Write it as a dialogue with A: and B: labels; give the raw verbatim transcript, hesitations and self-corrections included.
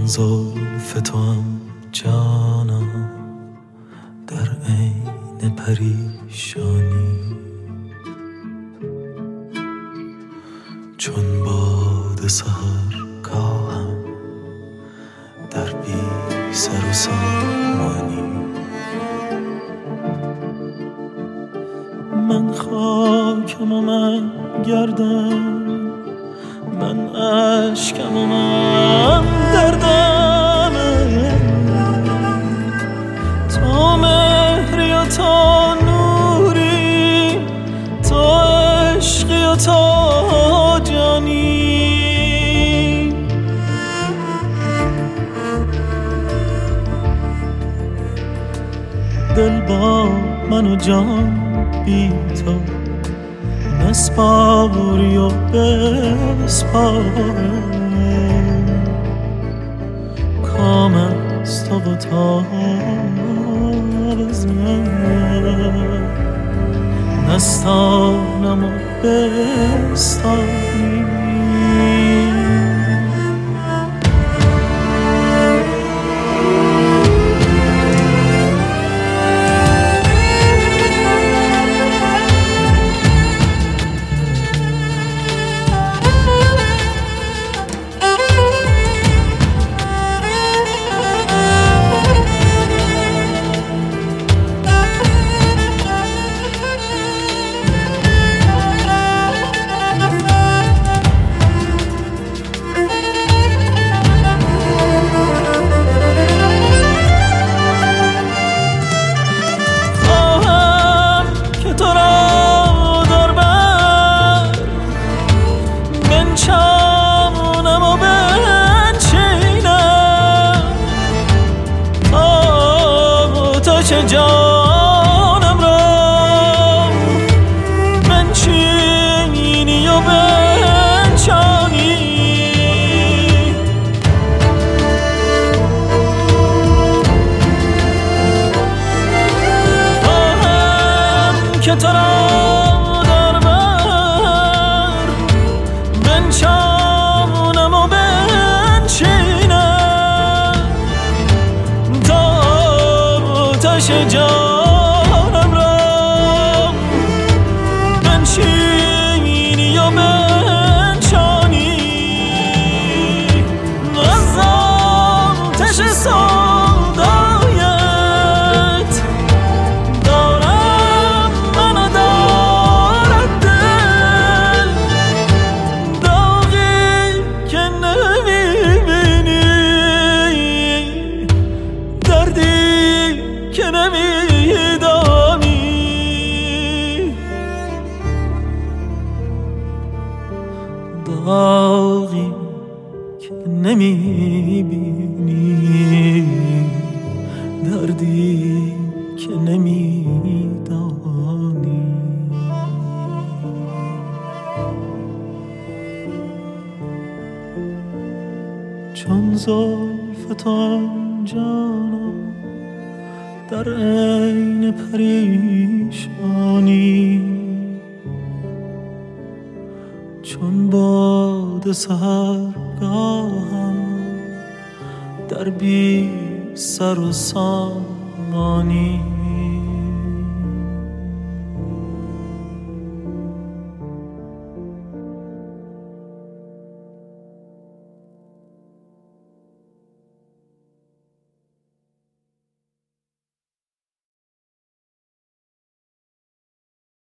A: زلف تو هم جانم در عین پریشانی، چون باد سحرگاهم در بی سر و سامانی. من خاکم و من گردم، من عشقم و من دردم، تو مهری و تو نوری، تو عشقی و تو جانی. دل با من و جان بی تو نسپاری و بسپارم، کام از تو و تا از من نستانم و بستانی. چه جانم را بنشینی و بنشانی، خواهم که تو را در بر بنشانم و بنشینم تا آتش جانم را بنشینی و بنشانی. از آتش سودایت دارم من و دارد دل، داغی که نمیبینی، دردی که نمیدانی، داغی که نمیبینی، دردی که نمیدانی. چون زلف تو هم جانم در عین پریشانی، چون باد سحرگاهم در بی سر و سامانی.